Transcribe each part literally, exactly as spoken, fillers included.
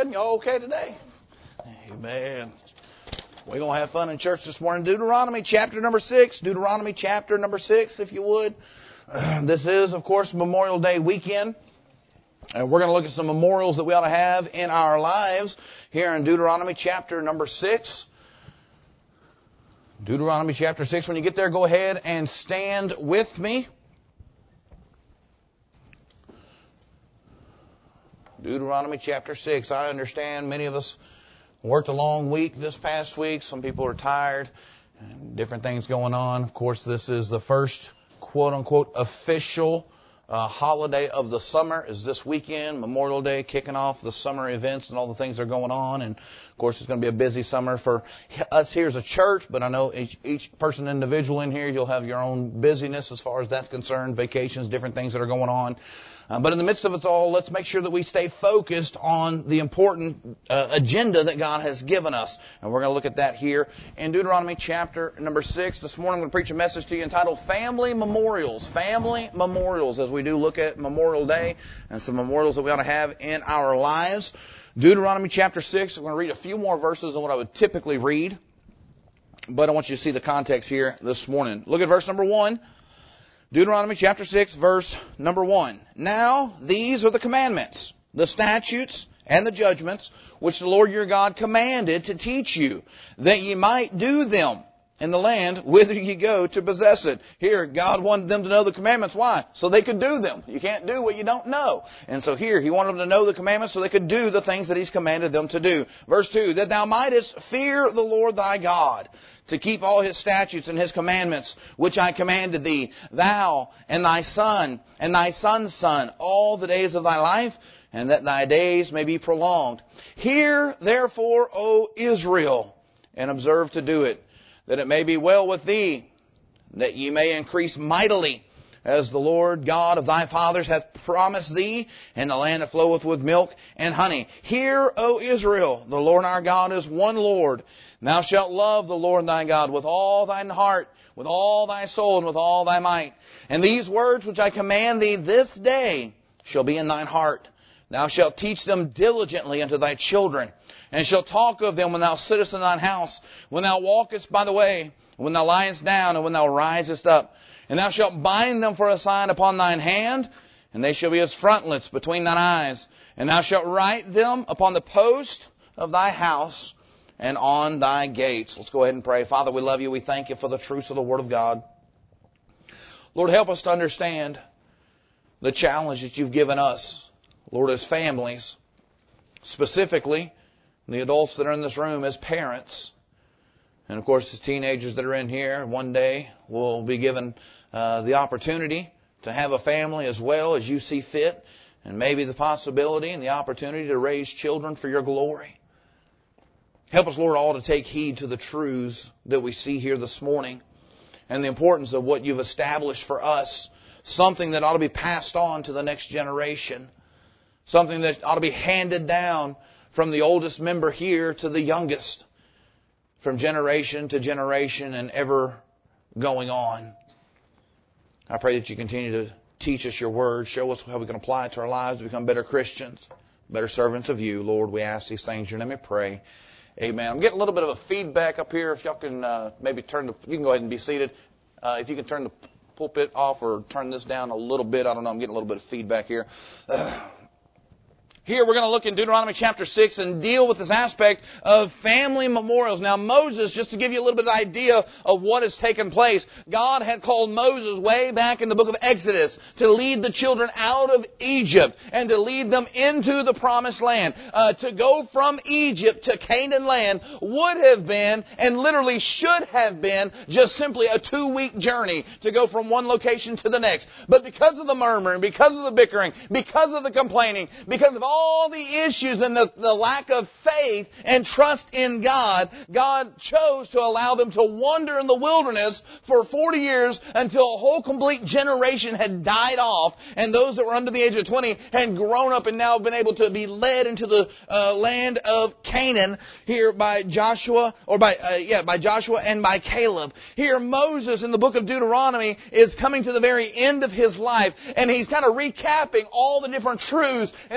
good? Y'all okay today? Amen. We're going to have fun in church this morning. Deuteronomy chapter number six. Deuteronomy chapter number six, if you would. Uh, this is, of course, Memorial Day weekend. And we're going to look at some memorials that we ought to have in our lives here in Deuteronomy chapter number six. Deuteronomy chapter six. When you get there, go ahead and stand with me. Deuteronomy chapter six. I understand many of us worked a long week this past week. Some people are tired and different things going on. Of course, this is the first quote-unquote official uh, holiday of the summer is this weekend, Memorial Day, kicking off the summer events and all the things that are going on. And, of course, it's going to be a busy summer for us here as a church, but I know each, each person individual in here, you'll have your own busyness as far as that's concerned, vacations, different things that are going on. Uh, but in the midst of it all, let's make sure that we stay focused on the important uh, agenda that God has given us. And we're going to look at that here in Deuteronomy chapter number six. This morning I'm going to preach a message to you entitled Family Memorials. Family Memorials, as we do look at Memorial Day and some memorials that we ought to have in our lives. Deuteronomy chapter six, I'm going to read a few more verses than what I would typically read. But I want you to see the context here this morning. Look at verse number one. Deuteronomy chapter six, verse number one. Now these are the commandments, the statutes, and the judgments, which the Lord your God commanded to teach you, that ye might do them in the land whither ye go to possess it. Here, God wanted them to know the commandments. Why? So they could do them. You can't do what you don't know. And so here, He wanted them to know the commandments so they could do the things that He's commanded them to do. Verse two, that thou mightest fear the Lord thy God, to keep all His statutes and His commandments, which I commanded thee, thou and thy son and thy son's son, all the days of thy life, and that thy days may be prolonged. Hear therefore, O Israel, and observe to do it, that it may be well with thee, that ye may increase mightily, as the Lord God of thy fathers hath promised thee, in the land that floweth with milk and honey. Hear, O Israel, the Lord our God is one Lord. Thou shalt love the Lord thy God with all thine heart, with all thy soul, and with all thy might. And these words which I command thee this day shall be in thine heart. Thou shalt teach them diligently unto thy children, and shalt talk of them when thou sittest in thine house, when thou walkest by the way, when thou liest down, and when thou risest up. And thou shalt bind them for a sign upon thine hand, and they shall be as frontlets between thine eyes. And thou shalt write them upon the post of thy house and on thy gates. Let's go ahead and pray. Father, we love you. We thank you for the truths of the Word of God. Lord, help us to understand the challenge that you've given us, Lord, as families, specifically the adults that are in this room as parents. And, of course, the teenagers that are in here, one day will be given uh, the opportunity to have a family as well as you see fit, and maybe the possibility and the opportunity to raise children for your glory. Help us, Lord, all to take heed to the truths that we see here this morning and the importance of what you've established for us, something that ought to be passed on to the next generation, something that ought to be handed down from the oldest member here to the youngest, from generation to generation and ever going on. I pray that you continue to teach us your word, show us how we can apply it to our lives to become better Christians, better servants of you. Lord, we ask these things in your name. We pray. Amen. I'm getting a little bit of a feedback up here. If y'all can uh, maybe turn the, you can go ahead and be seated. Uh, if you can turn the pulpit off or turn this down a little bit. I don't know. I'm getting a little bit of feedback here. Uh, Here we're going to look in Deuteronomy chapter six and deal with this aspect of family memorials. Now Moses, just to give you a little bit of idea of what has taken place, God had called Moses way back in the book of Exodus to lead the children out of Egypt and to lead them into the promised land. Uh, to go from Egypt to Canaan land would have been, and literally should have been, just simply a two-week journey to go from one location to the next. But because of the murmuring, because of the bickering, because of the complaining, because of all all the issues and the, the lack of faith and trust in God, God chose to allow them to wander in the wilderness for forty years until a whole complete generation had died off, and those that were under the age of twenty had grown up and now been able to be led into the uh, land of Canaan here by Joshua, or by uh, yeah by Joshua and by Caleb. Here Moses in the book of Deuteronomy is coming to the very end of his life, and he's kind of recapping all the different truths and all the different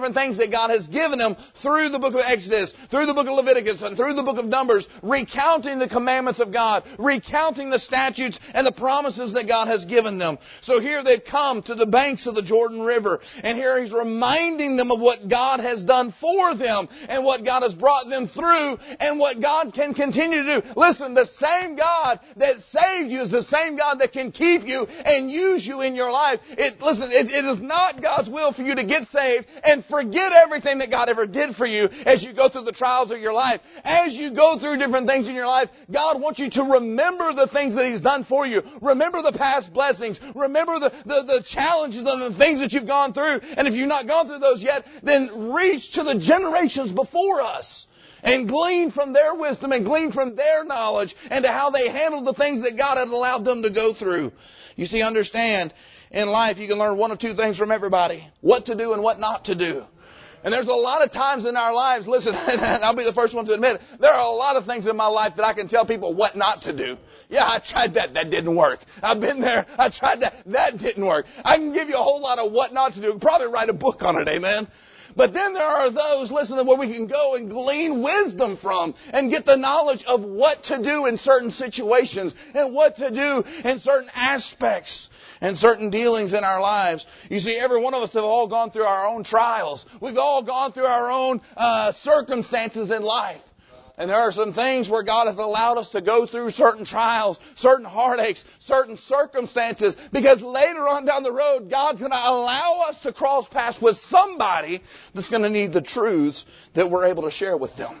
different things that God has given them through the book of Exodus, through the book of Leviticus, and through the book of Numbers, recounting the commandments of God, recounting the statutes and the promises that God has given them. So here they've come to the banks of the Jordan River, and here He's reminding them of what God has done for them and what God has brought them through and what God can continue to do. Listen, the same God that saved you is the same God that can keep you and use you in your life. It, listen, it, it is not God's will for you to get saved and forget everything that God ever did for you as you go through the trials of your life. As you go through different things in your life, God wants you to remember the things that He's done for you. Remember the past blessings. Remember the, the, the challenges and the things that you've gone through. And if you've not gone through those yet, then reach to the generations before us and glean from their wisdom and glean from their knowledge and to how they handled the things that God had allowed them to go through. You see, understand, in life you can learn one of two things from everybody: what to do and what not to do. And there's a lot of times in our lives, listen, and I'll be the first one to admit it, there are a lot of things in my life that I can tell people what not to do. Yeah, I tried that. That didn't work. I've been there. I tried that. That didn't work. I can give you a whole lot of what not to do. Probably write a book on it, amen? But then there are those, listen, where we can go and glean wisdom from and get the knowledge of what to do in certain situations and what to do in certain aspects and certain dealings in our lives. You see, every one of us have all gone through our own trials. We've all gone through our own uh, circumstances in life. And there are some things where God has allowed us to go through certain trials, certain heartaches, certain circumstances, because later on down the road, God's going to allow us to cross paths with somebody that's going to need the truths that we're able to share with them.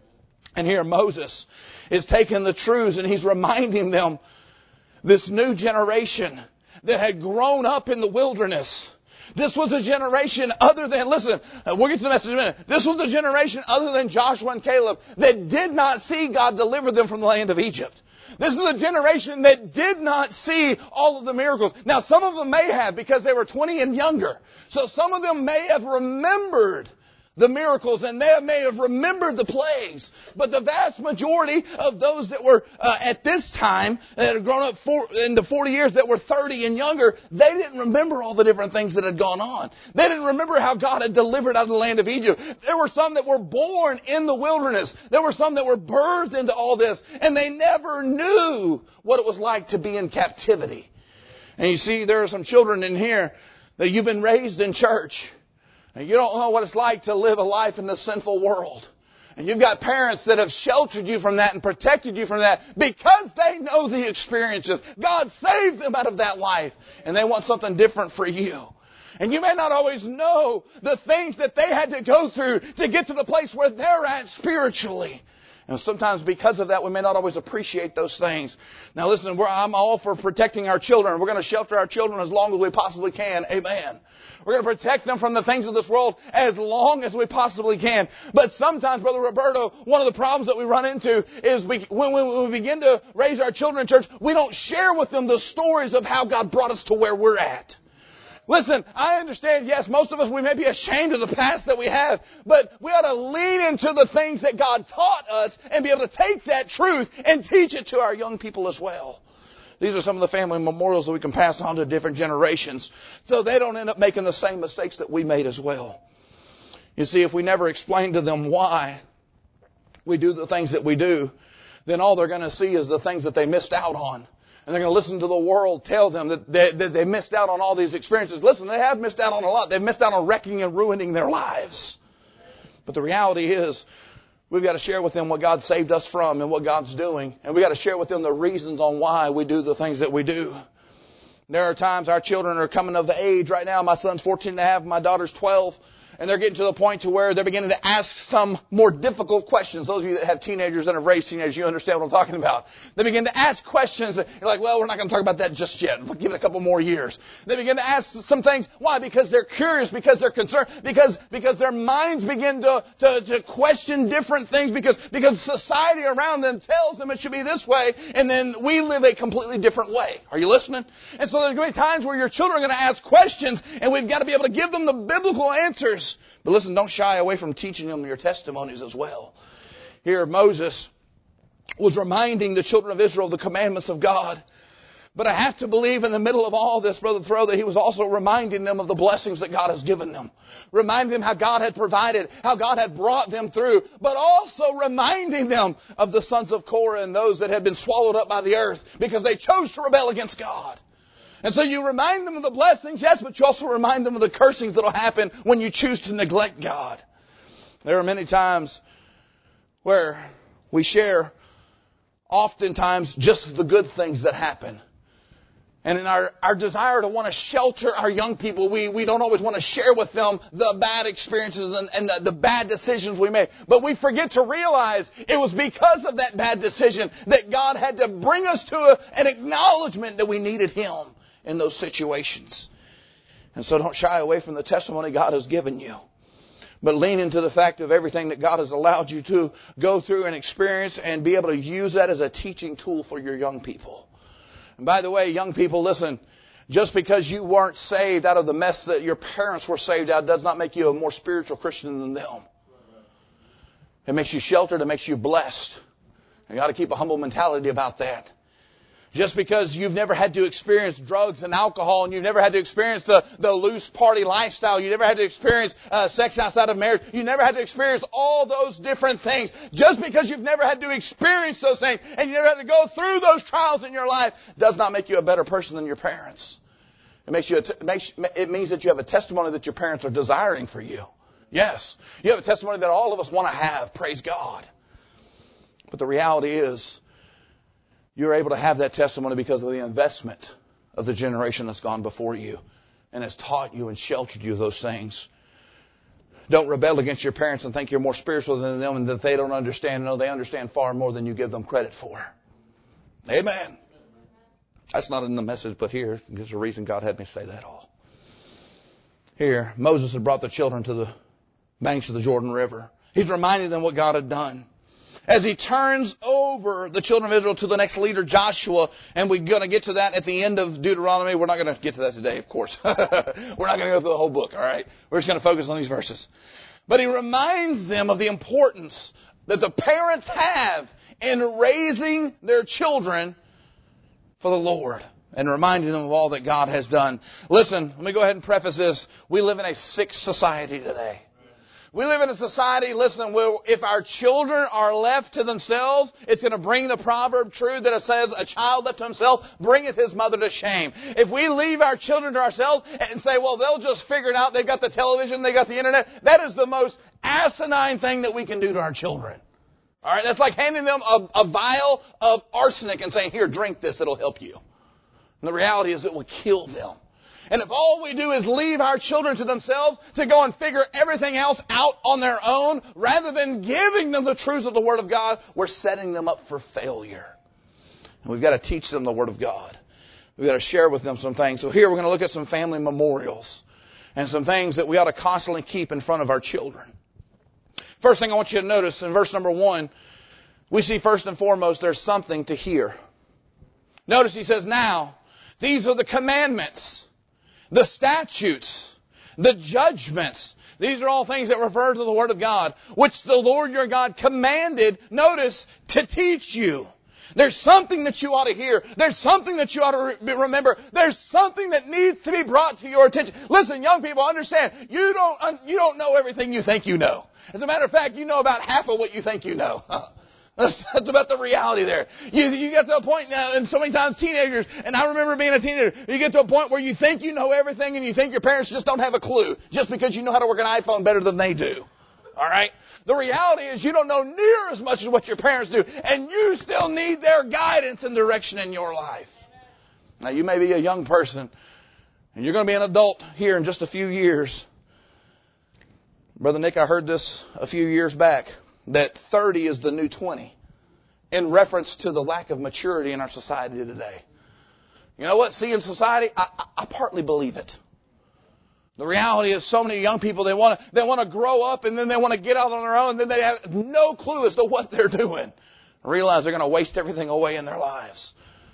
And here Moses is taking the truths and he's reminding them, this new generation that had grown up in the wilderness. This was a generation other than, listen, we'll get to the message in a minute. This was a generation other than Joshua and Caleb that did not see God deliver them from the land of Egypt. This is a generation that did not see all of the miracles. Now, some of them may have because they were twenty and younger. So some of them may have remembered the miracles, and they may have remembered the plagues. But the vast majority of those that were uh, at this time, that had grown up for, into forty years, that were thirty and younger, they didn't remember all the different things that had gone on. They didn't remember how God had delivered out of the land of Egypt. There were some that were born in the wilderness. There were some that were birthed into all this, and they never knew what it was like to be in captivity. And you see, there are some children in here that you've been raised in church. And you don't know what it's like to live a life in the sinful world. And you've got parents that have sheltered you from that and protected you from that because they know the experiences. God saved them out of that life. And they want something different for you. And you may not always know the things that they had to go through to get to the place where they're at spiritually. And sometimes because of that, we may not always appreciate those things. Now listen, we're, I'm all for protecting our children. We're going to shelter our children as long as we possibly can. Amen. We're going to protect them from the things of this world as long as we possibly can. But sometimes, Brother Roberto, one of the problems that we run into is we, when, when we begin to raise our children in church, we don't share with them the stories of how God brought us to where we're at. Listen, I understand, yes, most of us, we may be ashamed of the past that we have, but we ought to lean into the things that God taught us and be able to take that truth and teach it to our young people as well. These are some of the family memorials that we can pass on to different generations so they don't end up making the same mistakes that we made as well. You see, if we never explain to them why we do the things that we do, then all they're going to see is the things that they missed out on. And they're going to listen to the world tell them that they, that they missed out on all these experiences. Listen, they have missed out on a lot. They've missed out on wrecking and ruining their lives. But the reality is, we've got to share with them what God saved us from and what God's doing. And we've got to share with them the reasons on why we do the things that we do. There are times our children are coming of age right now. My son's fourteen and a half, my daughter's twelve. And they're getting to the point to where they're beginning to ask some more difficult questions. Those of you that have teenagers and have raised teenagers, you understand what I'm talking about. They begin to ask questions. You're like, well, we're not going to talk about that just yet. We'll give it a couple more years. They begin to ask some things. Why? Because they're curious, because they're concerned, because, because their minds begin to, to, to question different things, because, because society around them tells them it should be this way, and then we live a completely different way. Are you listening? And so there's going to be times where your children are going to ask questions, and we've got to be able to give them the biblical answers. But listen, don't shy away from teaching them your testimonies as well. Here, Moses was reminding the children of Israel of the commandments of God. But I have to believe in the middle of all this, Brother Thoreau, that he was also reminding them of the blessings that God has given them. Reminding them how God had provided, how God had brought them through. But also reminding them of the sons of Korah and those that had been swallowed up by the earth because they chose to rebel against God. And so you remind them of the blessings, yes, but you also remind them of the cursings that will happen when you choose to neglect God. There are many times where we share oftentimes just the good things that happen. And in our, our desire to want to shelter our young people, we, we don't always want to share with them the bad experiences and, and the, the bad decisions we made. But we forget to realize it was because of that bad decision that God had to bring us to a, an acknowledgement that we needed Him in those situations. And so don't shy away from the testimony God has given you. But lean into the fact of everything that God has allowed you to go through and experience and be able to use that as a teaching tool for your young people. And by the way, young people, listen, just because you weren't saved out of the mess that your parents were saved out does not make you a more spiritual Christian than them. It makes you sheltered. It makes you blessed. You got to keep a humble mentality about that. Just because you've never had to experience drugs and alcohol and you've never had to experience the, the loose party lifestyle, you never had to experience uh, sex outside of marriage, you never had to experience all those different things. Just because you've never had to experience those things and you never had to go through those trials in your life does not make you a better person than your parents. It makes you. A t- it, makes, it means that you have a testimony that your parents are desiring for you. Yes, you have a testimony that all of us want to have. Praise God. But the reality is, you're able to have that testimony because of the investment of the generation that's gone before you and has taught you and sheltered you of those things. Don't rebel against your parents and think you're more spiritual than them and that they don't understand. No, they understand far more than you give them credit for. Amen. That's not in the message, but here, there's a reason God had me say that all. Here, Moses had brought the children to the banks of the Jordan River. He's reminding them what God had done. As he turns over the children of Israel to the next leader, Joshua, and we're going to get to that at the end of Deuteronomy. We're not going to get to that today, of course. We're not going to go through the whole book, all right? We're just going to focus on these verses. But he reminds them of the importance that the parents have in raising their children for the Lord and reminding them of all that God has done. Listen, let me go ahead and preface this. We live in a sick society today. We live in a society, listen, where if our children are left to themselves, it's going to bring the proverb true that it says, a child left to himself bringeth his mother to shame. If we leave our children to ourselves and say, well, they'll just figure it out, they've got the television, they've got the internet, that is the most asinine thing that we can do to our children. All right, that's like handing them a, a vial of arsenic and saying, here, drink this, it'll help you. And the reality is it will kill them. And if all we do is leave our children to themselves to go and figure everything else out on their own, rather than giving them the truths of the Word of God, we're setting them up for failure. And we've got to teach them the Word of God. We've got to share with them some things. So here we're going to look at some family memorials and some things that we ought to constantly keep in front of our children. First thing I want you to notice in verse number one, we see first and foremost there's something to hear. Notice he says, now, these are the commandments, the statutes, the judgments. These are all things that refer to the Word of God, which the Lord your God commanded, notice, to teach you. There's something that you ought to hear. There's something that you ought to remember. There's something that needs to be brought to your attention. Listen, young people, understand, you don't, you don't know everything you think you know. As a matter of fact, you know about half of what you think you know. That's, that's about the reality there. You, you get to a point now, and so many times teenagers, and I remember being a teenager, you get to a point where you think you know everything and you think your parents just don't have a clue just because you know how to work an iPhone better than they do. All right? The reality is you don't know near as much as what your parents do, and you still need their guidance and direction in your life. Now, you may be a young person, and you're going to be an adult here in just a few years. Brother Nick, I heard this a few years back, that thirty is the new twenty, in reference to the lack of maturity in our society today. You know what? See, in society, I, I, I partly believe it. The reality is so many young people, they want to they want to grow up and then they want to get out on their own and then they have no clue as to what they're doing. I realize they're going to waste everything away in their lives.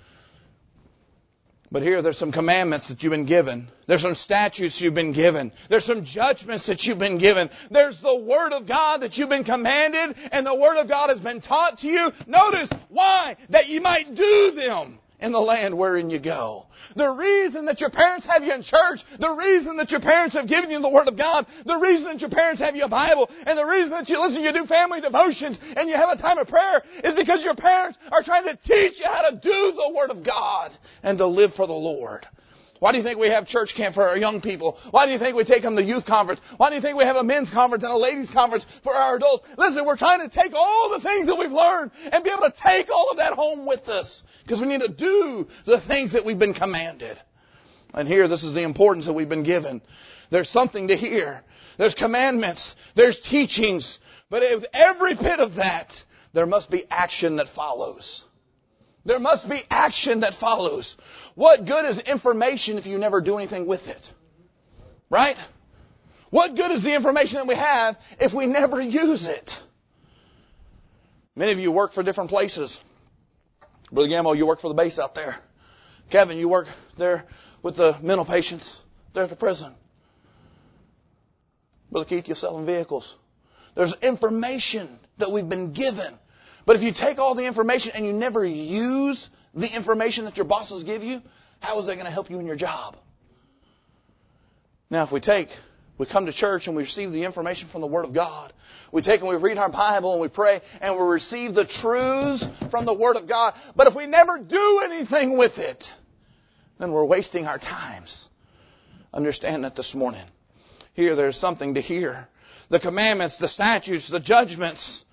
But here, there's some commandments that you've been given. There's some statutes you've been given. There's some judgments that you've been given. There's the Word of God that you've been commanded, and the Word of God has been taught to you. Notice why? That you might do them in the land wherein you go. The reason that your parents have you in church, the reason that your parents have given you the Word of God, the reason that your parents have you a Bible, and the reason that you listen, you do family devotions, and you have a time of prayer is because your parents are trying to teach you how to do the Word of God and to live for the Lord. Why do you think we have church camp for our young people? Why do you think we take them to youth conference? Why do you think we have a men's conference and a ladies conference for our adults? Listen, we're trying to take all the things that we've learned and be able to take all of that home with us. Because we need to do the things that we've been commanded. And here, this is the importance that we've been given. There's something to hear. There's commandments. There's teachings. But with every bit of that, there must be action that follows. There must be action that follows. What good is information if you never do anything with it? Right? What good is the information that we have if we never use it? Many of you work for different places. Brother Gambo, you work for the base out there. Kevin, you work there with the mental patients. They're at the prison. Brother Keith, you're selling vehicles. There's information that we've been given. But if you take all the information and you never use the information that your bosses give you, how is that going to help you in your job? Now, if we take, we come to church and we receive the information from the Word of God. We take and we read our Bible and we pray and we receive the truths from the Word of God. But if we never do anything with it, then we're wasting our times. Understand that this morning. Here, there's something to hear. The commandments, the statutes, the judgments.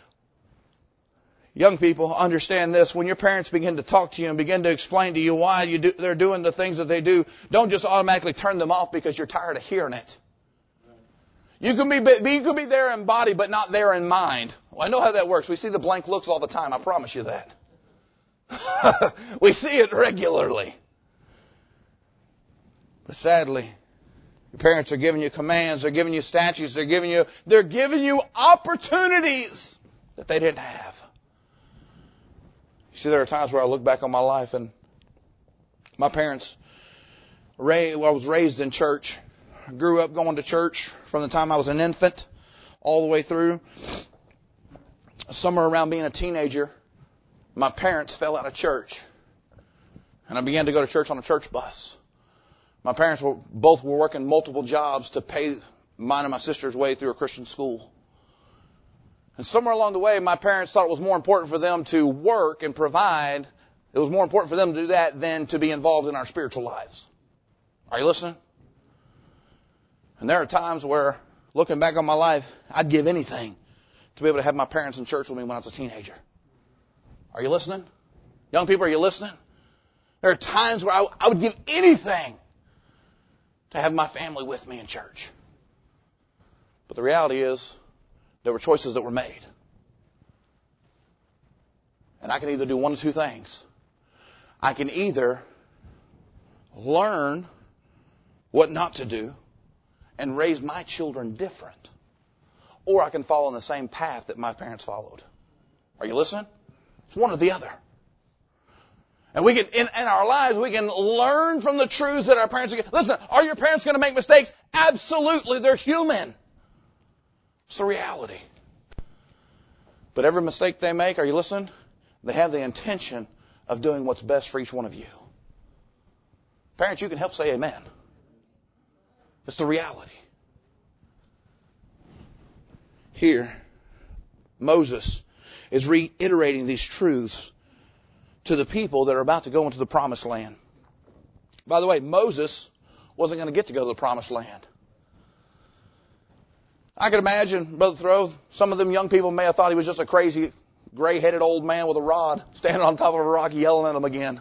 Young people, understand this. When your parents begin to talk to you and begin to explain to you why you do, they're doing the things that they do, don't just automatically turn them off because you're tired of hearing it. You can be, you can be there in body, but not there in mind. Well, I know how that works. We see the blank looks all the time. I promise you that. We see it regularly. But sadly, your parents are giving you commands. They're giving you statutes. They're giving you, they're giving you opportunities that they didn't have. See, there are times where I look back on my life and my parents, I was raised in church. I grew up going to church from the time I was an infant all the way through. Somewhere around being a teenager, my parents fell out of church. And I began to go to church on a church bus. My parents were both were working multiple jobs to pay mine and my sister's way through a Christian school. And somewhere along the way, my parents thought it was more important for them to work and provide. It was more important for them to do that than to be involved in our spiritual lives. Are you listening? And there are times where, looking back on my life, I'd give anything to be able to have my parents in church with me when I was a teenager. Are you listening? Young people, are you listening? There are times where I, I would give anything to have my family with me in church. But the reality is, there were choices that were made. And I can either do one of two things. I can either learn what not to do and raise my children different, or I can follow in the same path that my parents followed. Are you listening? It's one or the other. And we can, in, in our lives, we can learn from the truths that our parents are. Listen, are your parents going to make mistakes? Absolutely, they're human. It's the reality. But every mistake they make, are you listening? They have the intention of doing what's best for each one of you. Parents, you can help say amen. It's the reality. Here, Moses is reiterating these truths to the people that are about to go into the promised land. By the way, Moses wasn't going to get to go to the promised land. I could imagine, Brother Thoreau, some of them young people may have thought he was just a crazy, gray-headed old man with a rod standing on top of a rock yelling at them again.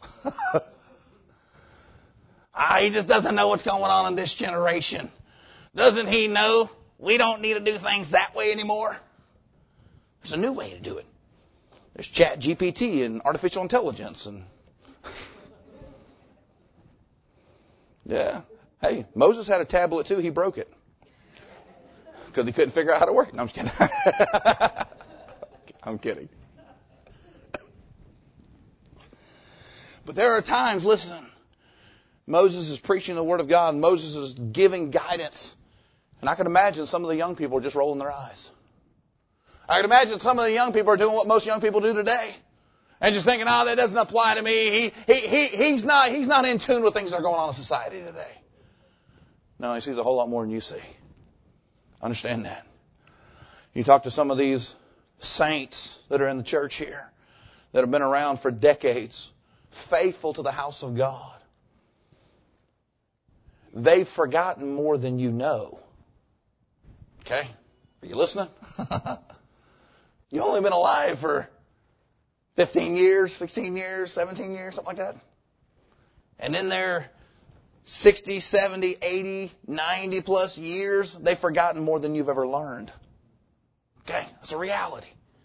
ah, he just doesn't know what's going on in this generation. Doesn't he know we don't need to do things that way anymore? There's a new way to do it. There's Chat G P T and artificial intelligence. and Yeah. Hey, Moses had a tablet too. He broke it. Because he couldn't figure out how to work it. No, I'm just kidding. I'm kidding. But there are times, listen, Moses is preaching the Word of God, and Moses is giving guidance. And I can imagine some of the young people are just rolling their eyes. I can imagine some of the young people are doing what most young people do today. And just thinking, oh, that doesn't apply to me. He, he, he, he's not, he's not in tune with things that are going on in society today. No, he sees a whole lot more than you see. Understand that. You talk to some of these saints that are in the church here that have been around for decades, faithful to the house of God. They've forgotten more than you know. Okay? Are you listening? You've only been alive for fifteen years, sixteen years, seventeen years, something like that. And in their sixty, seventy, eighty, ninety plus years, they've forgotten more than you've ever learned. Okay? That's a reality.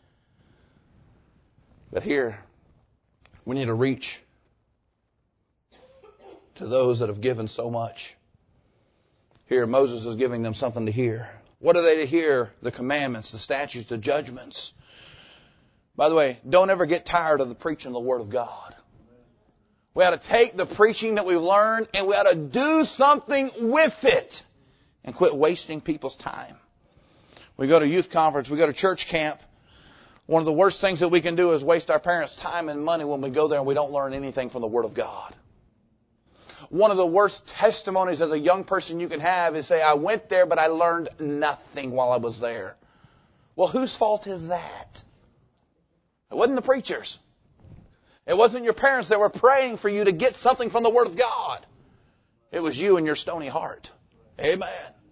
But here, we need to reach to those that have given so much. Here, Moses is giving them something to hear. What are they to hear? The commandments, the statutes, the judgments. By the way, don't ever get tired of the preaching of the Word of God. We ought to take the preaching that we've learned and we ought to do something with it and quit wasting people's time. We go to youth conference, we go to church camp. One of the worst things that we can do is waste our parents' time and money when we go there and we don't learn anything from the Word of God. One of the worst testimonies as a young person you can have is say, I went there, but I learned nothing while I was there. Well, whose fault is that? It wasn't the preachers. It wasn't your parents that were praying for you to get something from the Word of God. It was you and your stony heart. Amen.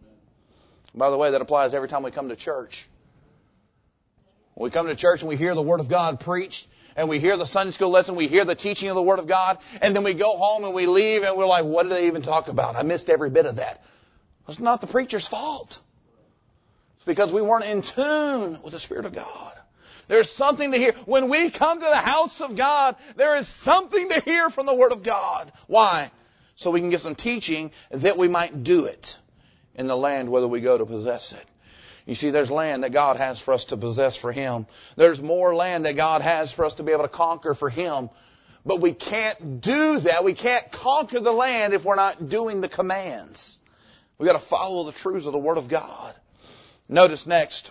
By the way, that applies every time we come to church. When we come to church and we hear the Word of God preached, and we hear the Sunday school lesson, we hear the teaching of the Word of God, and then we go home and we leave and we're like, what did they even talk about? I missed every bit of that. It's not the preacher's fault. It's because we weren't in tune with the Spirit of God. There's something to hear. When we come to the house of God, there is something to hear from the Word of God. Why? So we can get some teaching that we might do it in the land whether we go to possess it. You see, there's land that God has for us to possess for Him. There's more land that God has for us to be able to conquer for Him. But we can't do that. We can't conquer the land if we're not doing the commands. We've got to follow the truths of the Word of God. Notice next,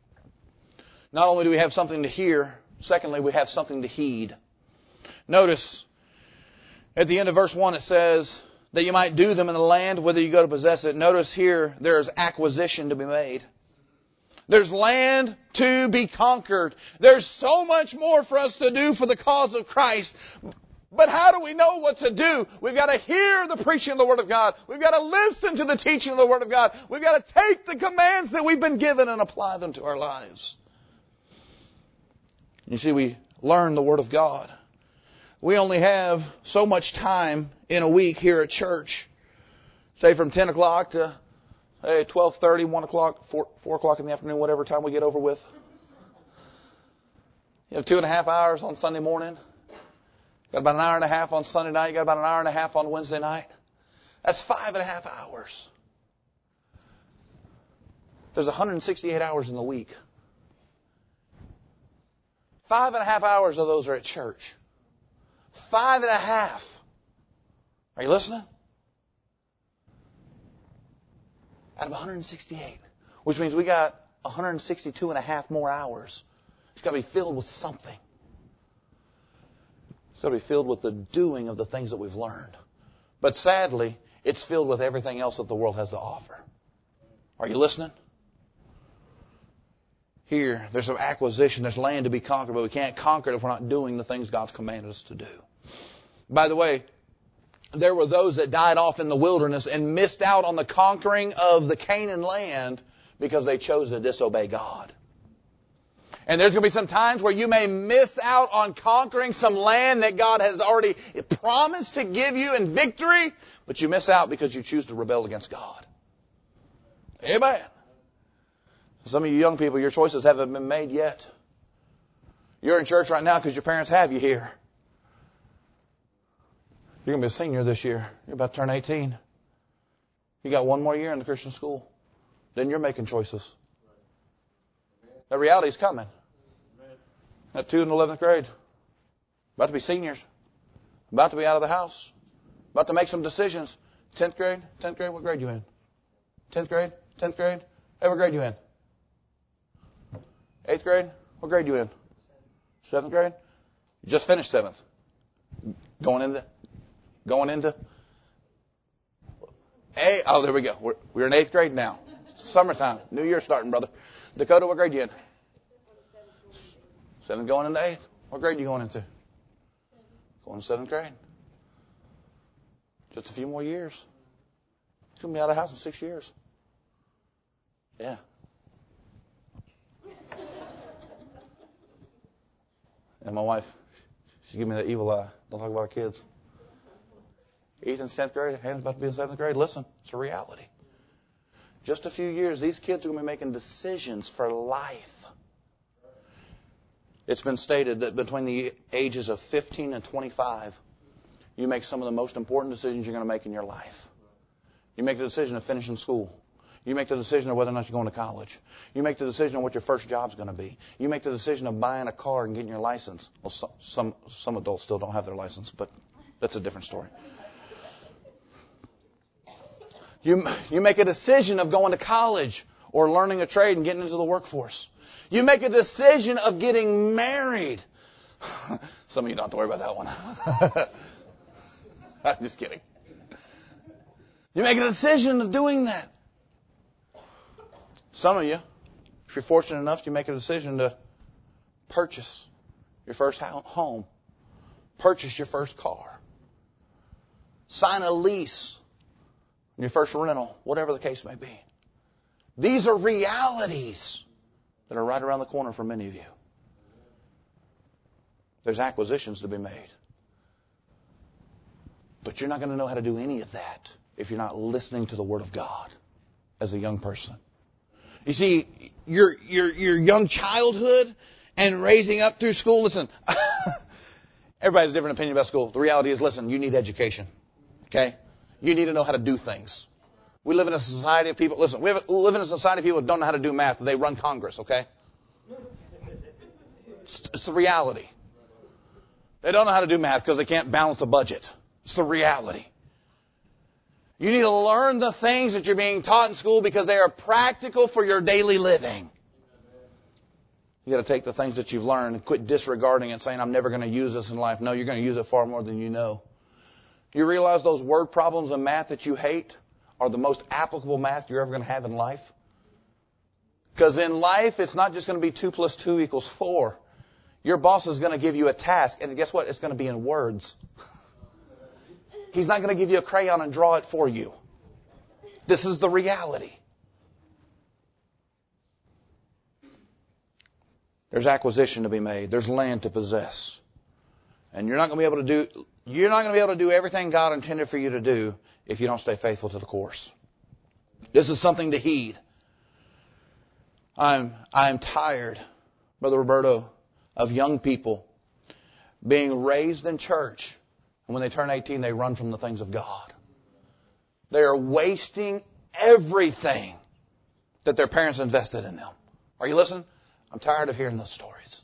not only do we have something to hear, secondly, we have something to heed. Notice, at the end of verse one it says that you might do them in the land whether you go to possess it. Notice here, there's acquisition to be made. There's land to be conquered. There's so much more for us to do for the cause of Christ. But how do we know what to do? We've got to hear the preaching of the Word of God. We've got to listen to the teaching of the Word of God. We've got to take the commands that we've been given and apply them to our lives. You see, we learn the Word of God. We only have so much time in a week here at church. Say from ten o'clock to Hey, twelve thirty, one o'clock, four, four o'clock in the afternoon, whatever time we get over with. You have two and a half hours on Sunday morning. Got about an hour and a half on Sunday night. You got about an hour and a half on Wednesday night. That's five and a half hours. There's one hundred sixty-eight hours in the week. Five and a half hours of those are at church. Five and a half. Are you listening? Out of one hundred sixty-eight. Which means we got one hundred sixty-two and a half more hours. It's got to be filled with something. It's got to be filled with the doing of the things that we've learned. But sadly, it's filled with everything else that the world has to offer. Are you listening? Here, there's some acquisition. There's land to be conquered, but we can't conquer it if we're not doing the things God's commanded us to do. By the way, there were those that died off in the wilderness and missed out on the conquering of the Canaan land because they chose to disobey God. And there's going to be some times where you may miss out on conquering some land that God has already promised to give you in victory, but you miss out because you choose to rebel against God. Amen. Some of you young people, your choices haven't been made yet. You're in church right now because your parents have you here. You're going to be a senior this year. You're about to turn eighteen. You got one more year in the Christian school. Then you're making choices. That reality's coming. At two in eleventh grade. About to be seniors. About to be out of the house. About to make some decisions. tenth grade? tenth grade? What grade you in? tenth grade? tenth grade? Hey, what grade you in? eighth grade? What grade you in? seventh grade? You just finished seventh. Going into, going into, eight. Oh, there we go. We're, we're in eighth grade now. Summertime. New year starting, brother. Dakota, what grade you in? Seventh going into eighth. What grade are you going into? Going to seventh grade. Just a few more years. He's going to be out of the house in six years. Yeah. And my wife, she gave me that evil eye. Don't talk about our kids. Ethan's tenth grade. Hannah's about to be in seventh grade. Listen, it's a reality. Just a few years, these kids are going to be making decisions for life. It's been stated that between the ages of fifteen and twenty-five, you make some of the most important decisions you're going to make in your life. You make the decision of finishing school. You make the decision of whether or not you're going to college. You make the decision of what your first job's going to be. You make the decision of buying a car and getting your license. Well, some, some, some adults still don't have their license, but that's a different story. You, you make a decision of going to college or learning a trade and getting into the workforce. You make a decision of getting married. Some of you don't have to worry about that one. I'm just kidding. You make a decision of doing that. Some of you, if you're fortunate enough, you make a decision to purchase your first home, purchase your first car, sign a lease on your first rental, whatever the case may be. These are realities that are right around the corner for many of you. There's acquisitions to be made. But you're not going to know how to do any of that if you're not listening to the Word of God as a young person. You see, your your your young childhood and raising up through school, listen, everybody has a different opinion about school. The reality is, listen, you need education. Okay? You need to know how to do things. We live in a society of people, listen, we, have, we live in a society of people who don't know how to do math. They run Congress, okay? It's, it's the reality. They don't know how to do math because they can't balance a budget. It's the reality. You need to learn the things that you're being taught in school because they are practical for your daily living. You got to take the things that you've learned and quit disregarding it, saying, I'm never going to use this in life. No, you're going to use it far more than you know. You realize those word problems in math that you hate are the most applicable math you're ever going to have in life? Because in life, it's not just going to be two plus two equals four. Your boss is going to give you a task, and guess what? It's going to be in words. He's not going to give you a crayon and draw it for you. This is the reality. There's acquisition to be made. There's land to possess. And you're not going to be able to do, you're not going to be able to do everything God intended for you to do if you don't stay faithful to the course. This is something to heed. I'm, I'm tired, Brother Roberto, of young people being raised in church. And when they turn eighteen, they run from the things of God. They are wasting everything that their parents invested in them. Are you listening? I'm tired of hearing those stories.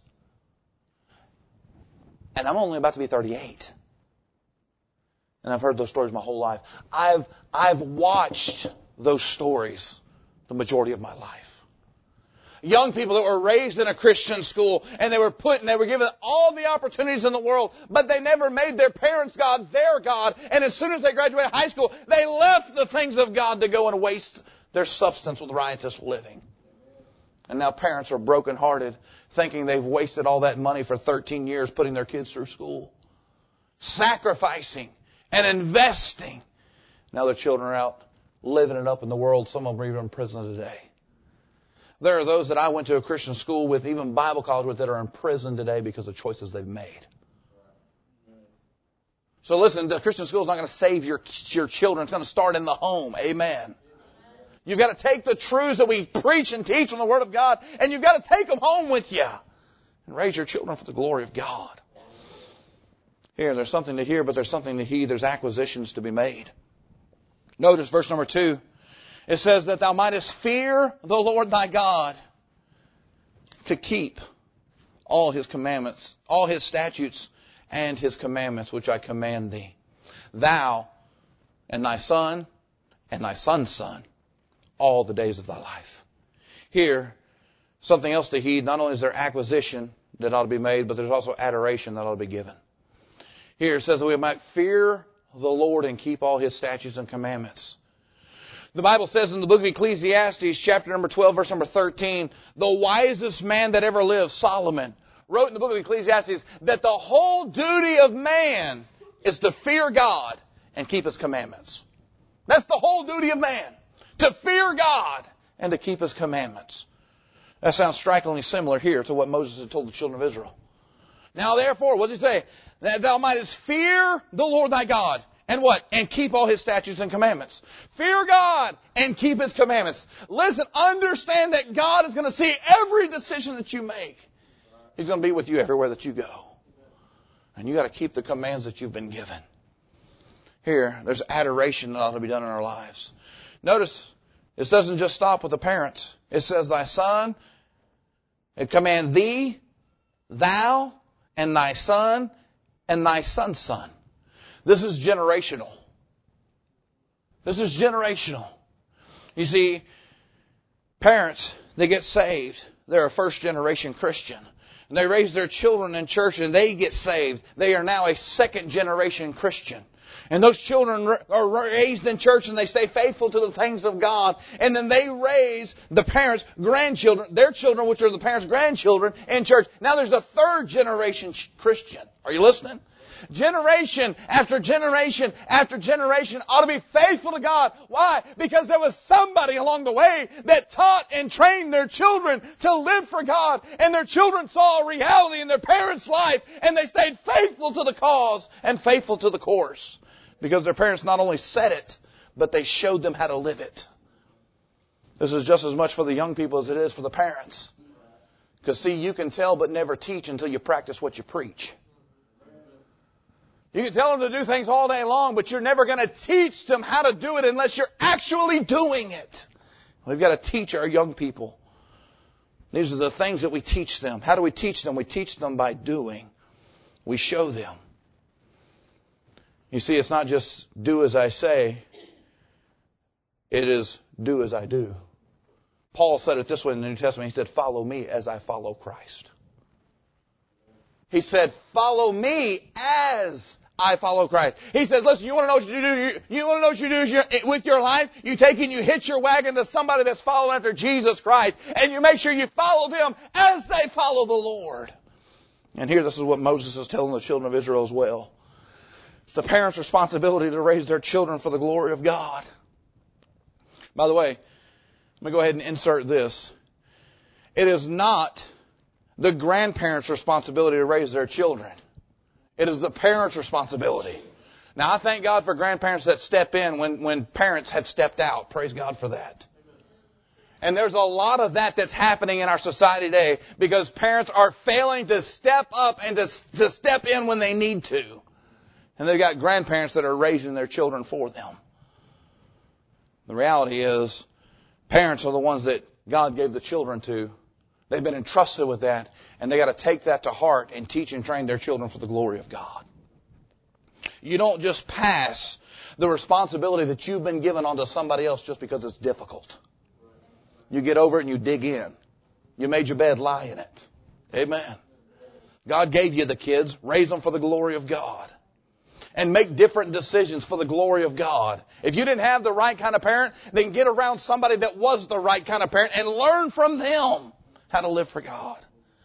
And I'm only about to be thirty-eight. And I've heard those stories my whole life. I've, I've watched those stories the majority of my life. Young people that were raised in a Christian school and they were put and they were given all the opportunities in the world, but they never made their parents' God their God. And as soon as they graduated high school, they left the things of God to go and waste their substance with riotous living. And now parents are brokenhearted, thinking they've wasted all that money for thirteen years putting their kids through school, sacrificing and investing. Now their children are out living it up in the world. Some of them are even in prison today. There are those that I went to a Christian school with, even Bible college with, that are in prison today because of choices they've made. So listen, the Christian school is not going to save your, your children. It's going to start in the home. Amen. You've got to take the truths that we preach and teach on the Word of God, and you've got to take them home with you and raise your children for the glory of God. Here, there's something to hear, but there's something to heed. There's acquisitions to be made. Notice verse number two. It says that thou mightest fear the Lord thy God, to keep all His commandments, all His statutes and His commandments, which I command thee. Thou and thy son and thy son's son, all the days of thy life. Here, something else to heed. Not only is there acquisition, that ought to be made, but there's also adoration that ought to be given. Here it says that we might fear the Lord and keep all His statutes and commandments. The Bible says in the book of Ecclesiastes, chapter number twelve, verse number thirteen, the wisest man that ever lived, Solomon, wrote in the book of Ecclesiastes that the whole duty of man is to fear God and keep His commandments. That's the whole duty of man, to fear God and to keep His commandments. That sounds strikingly similar here to what Moses had told the children of Israel. Now therefore, what does he say? That thou mightest fear the Lord thy God. And what? And keep all His statutes and commandments. Fear God and keep His commandments. Listen, understand that God is going to see every decision that you make. He's going to be with you everywhere that you go. And you got to keep the commands that you've been given. Here, there's adoration that ought to be done in our lives. Notice, this doesn't just stop with the parents. It says, thy son, it command thee, thou, and thy son, and thy son's son. This is generational. This is generational. You see, parents, they get saved. They're a first generation Christian. And they raise their children in church and they get saved. They are now a second generation Christian. And those children are raised in church and they stay faithful to the things of God. And then they raise the parents' grandchildren, their children, which are the parents' grandchildren, in church. Now there's a third generation Christian. Are you listening? Generation after generation after generation ought to be faithful to God. Why? Because there was somebody along the way that taught and trained their children to live for God. And their children saw a reality in their parents' life and they stayed faithful to the cause and faithful to the course. Because their parents not only said it, but they showed them how to live it. This is just as much for the young people as it is for the parents. Because see, you can tell but never teach until you practice what you preach. You can tell them to do things all day long, but you're never going to teach them how to do it unless you're actually doing it. We've got to teach our young people. These are the things that we teach them. How do we teach them? We teach them by doing. We show them. You see, it's not just do as I say. It is do as I do. Paul said it this way in the New Testament. He said, follow me as I follow Christ. He said, follow me as I follow Christ. He says, listen, you want to know what you do? You, you want to know what you do you, with your life? You take and you hitch your wagon to somebody that's following after Jesus Christ. And you make sure you follow them as they follow the Lord. And here, this is what Moses is telling the children of Israel as well. It's the parents' responsibility to raise their children for the glory of God. By the way, let me go ahead and insert this. It is not the grandparents' responsibility to raise their children. It is the parents' responsibility. Now, I thank God for grandparents that step in when, when parents have stepped out. Praise God for that. And there's a lot of that that's happening in our society today because parents are failing to step up and to, to step in when they need to. And they've got grandparents that are raising their children for them. The reality is, parents are the ones that God gave the children to. They've been entrusted with that, and they got to take that to heart and teach and train their children for the glory of God. You don't just pass the responsibility that you've been given onto somebody else just because it's difficult. You get over it and you dig in. You made your bed, lie in it. Amen. God gave you the kids. Raise them for the glory of God. And make different decisions for the glory of God. If you didn't have the right kind of parent, then get around somebody that was the right kind of parent and learn from them how to live for God.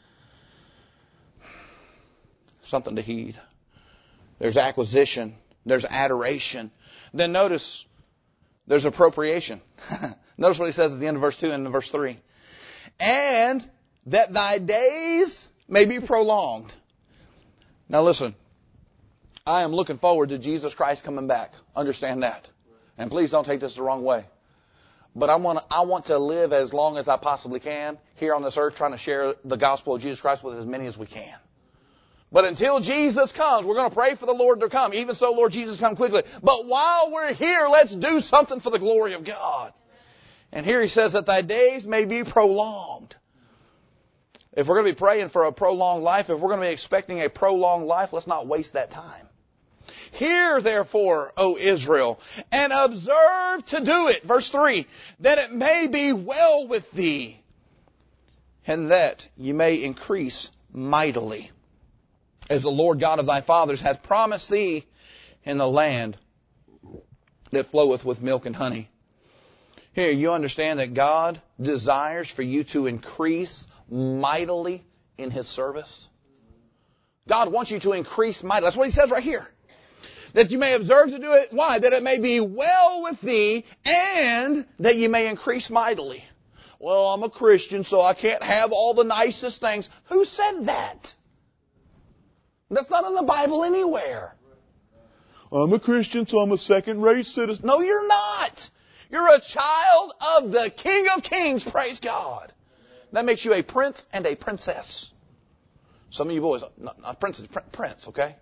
Something to heed. There's acquisition. There's adoration. Then notice there's appropriation. Notice what he says at the end of verse two and verse three. And that thy days may be prolonged. Now listen. I am looking forward to Jesus Christ coming back. Understand that. And please don't take this the wrong way. But I want to, I want to live as long as I possibly can here on this earth trying to share the gospel of Jesus Christ with as many as we can. But until Jesus comes, we're going to pray for the Lord to come. Even so, Lord Jesus, come quickly. But while we're here, let's do something for the glory of God. And here he says that thy days may be prolonged. If we're going to be praying for a prolonged life, if we're going to be expecting a prolonged life, let's not waste that time. Hear therefore, O Israel, and observe to do it. Verse three, that it may be well with thee, and that ye may increase mightily, as the Lord God of thy fathers hath promised thee in the land that floweth with milk and honey. Here, you understand that God desires for you to increase mightily in His service. God wants you to increase mightily. That's what He says right here. That you may observe to do it. Why? That it may be well with thee, and that you may increase mightily. Well, I'm a Christian, so I can't have all the nicest things. Who said that? That's not in the Bible anywhere. I'm a Christian, so I'm a second-rate citizen. No, you're not. You're a child of the King of Kings, praise God. That makes you a prince and a princess. Some of you boys, not, not princess, prince, okay?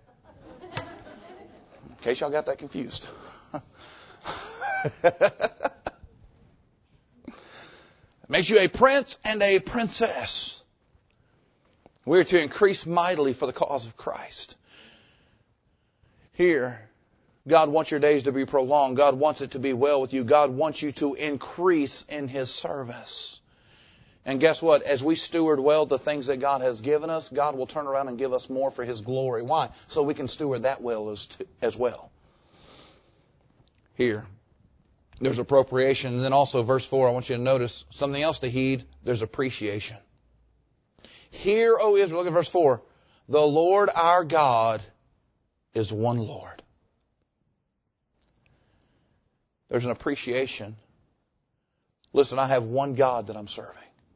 In case y'all got that confused. Makes you a prince and a princess. We're to increase mightily for the cause of Christ. Here, God wants your days to be prolonged. God wants it to be well with you. God wants you to increase in His service. And guess what? As we steward well the things that God has given us, God will turn around and give us more for His glory. Why? So we can steward that well as, to, as well. Here, there's appropriation. And then also verse four, I want you to notice something else to heed. There's appreciation. Hear, O Israel, look at verse four. The Lord our God is one Lord. There's an appreciation. Listen, I have one God that I'm serving.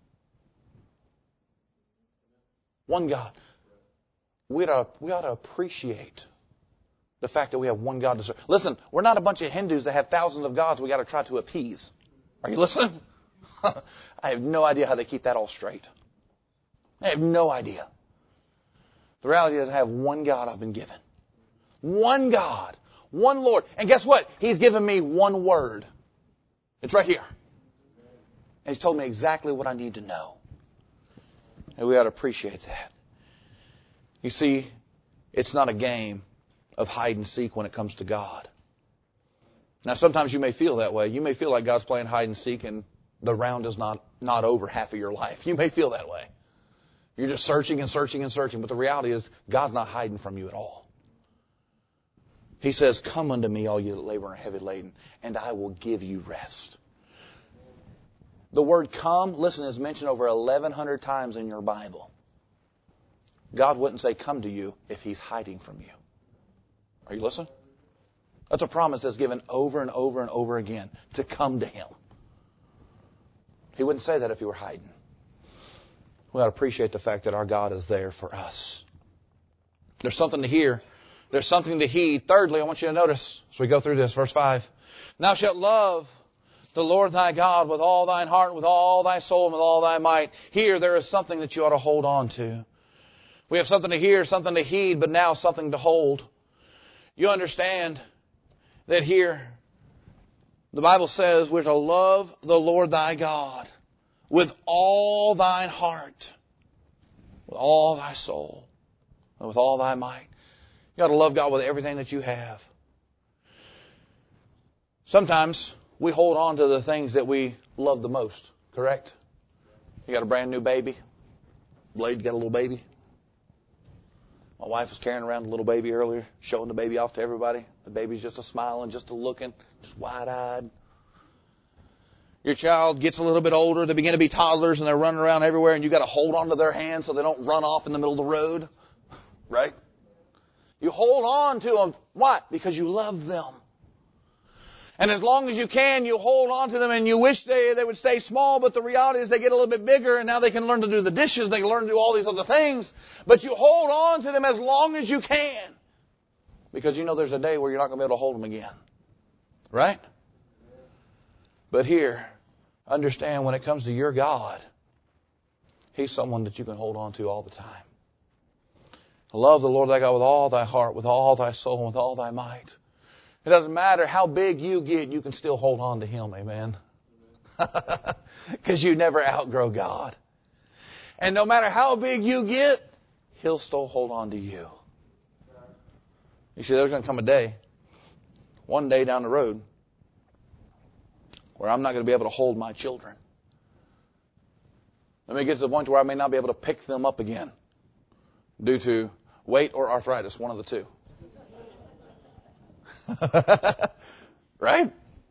One God. We ought to, we ought to appreciate the fact that we have one God to serve. Listen, we're not a bunch of Hindus that have thousands of gods we got to try to appease. Are you listening? I have no idea how they keep that all straight. I have no idea. The reality is I have one God I've been given. One God. One Lord. And guess what? He's given me one word. It's right here. And He's told me exactly what I need to know. And we ought to appreciate that. You see, it's not a game of hide and seek when it comes to God. Now, sometimes you may feel that way. You may feel like God's playing hide and seek and the round is not, not over half of your life. You may feel that way. You're just searching and searching and searching. But the reality is, God's not hiding from you at all. He says, come unto me, all you that labor and are heavy laden, and I will give you rest. The word come, listen, is mentioned over eleven hundred times in your Bible. God wouldn't say come to you if He's hiding from you. Are you listening? That's a promise that's given over and over and over again, to come to Him. He wouldn't say that if He were hiding. We ought to appreciate the fact that our God is there for us. There's something to hear. There's something to heed. Thirdly, I want you to notice, as we go through this, verse five. Thou shalt love the Lord thy God with all thine heart, with all thy soul, and with all thy might. Here, there is something that you ought to hold on to. We have something to hear, something to heed, but now something to hold. You understand that here, the Bible says we're to love the Lord thy God with all thine heart, with all thy soul, and with all thy might. You ought to love God with everything that you have. Sometimes we hold on to the things that we love the most, correct? You got a brand new baby. Blade got a little baby. My wife was carrying around a little baby earlier, showing the baby off to everybody. The baby's just a smiling, just a looking, just wide-eyed. Your child gets a little bit older. They begin to be toddlers, and they're running around everywhere, and you got to hold on to their hands so they don't run off in the middle of the road, right? You hold on to them. Why? Because you love them. And as long as you can, you hold on to them and you wish they, they would stay small, but the reality is they get a little bit bigger and now they can learn to do the dishes, they can learn to do all these other things. But you hold on to them as long as you can. Because you know there's a day where you're not going to be able to hold them again. Right? But here, understand when it comes to your God, He's someone that you can hold on to all the time. Love the Lord thy God with all thy heart, with all thy soul, and with all thy might. It doesn't matter how big you get, you can still hold on to Him, amen? Because you never outgrow God. And no matter how big you get, He'll still hold on to you. You see, there's going to come a day, one day down the road, where I'm not going to be able to hold my children. Let me get to the point where I may not be able to pick them up again. due to weight or arthritis, one of the two. Right?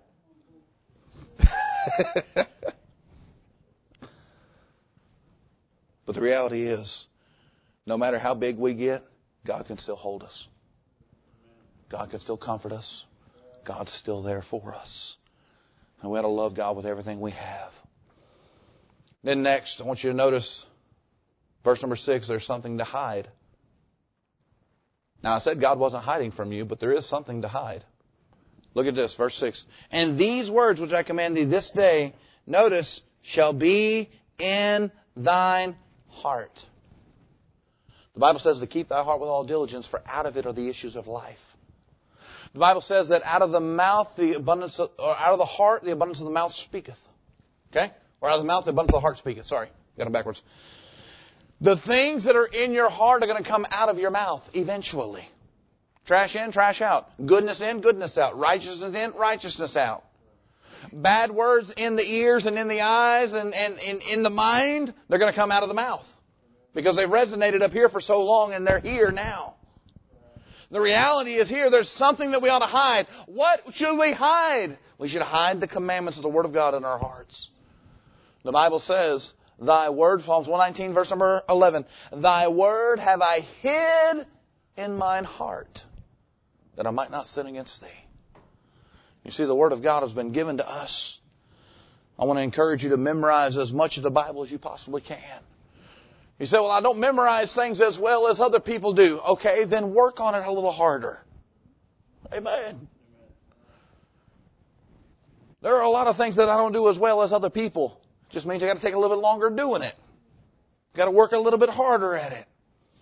But the reality is, no matter how big we get, God can still hold us. God can still comfort us. God's still there for us. And we ought to love God with everything we have. Then next, I want you to notice verse number six, there's something to hide. Now I said God wasn't hiding from you, but there is something to hide. Look at this, verse six. And these words which I command thee this day, notice, shall be in thine heart. The Bible says to keep thy heart with all diligence, for out of it are the issues of life. The Bible says that out of the mouth, the abundance of, or out of the heart, the abundance of the mouth speaketh. Okay? Or out of the mouth, the abundance of the heart speaketh. Sorry, got them backwards. The things that are in your heart are going to come out of your mouth eventually. Trash in, trash out. Goodness in, goodness out. Righteousness in, righteousness out. Bad words in the ears and in the eyes and, and in, in the mind, they're going to come out of the mouth. Because they've resonated up here for so long and they're here now. The reality is here, there's something that we ought to hide. What should we hide? We should hide the commandments of the Word of God in our hearts. The Bible says, Thy word, Psalms one nineteen, verse number eleven, Thy word have I hid in mine heart, that I might not sin against Thee. You see, the Word of God has been given to us. I want to encourage you to memorize as much of the Bible as you possibly can. You say, well, I don't memorize things as well as other people do. Okay, then work on it a little harder. Amen. There are a lot of things that I don't do as well as other people. Just means I got to take a little bit longer doing it. Got to work a little bit harder at it.